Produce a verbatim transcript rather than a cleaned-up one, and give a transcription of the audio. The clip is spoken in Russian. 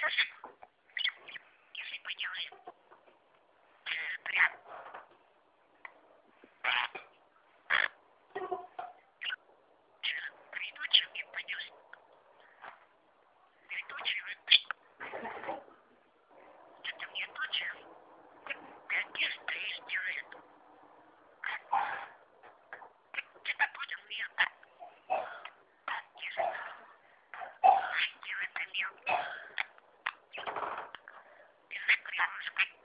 Если мы делаем прям грядучим и пойдешь грядучим, это грядучим, пять быстрее сделает. Это будем мелко. Делать это мелко. Без закрывушки.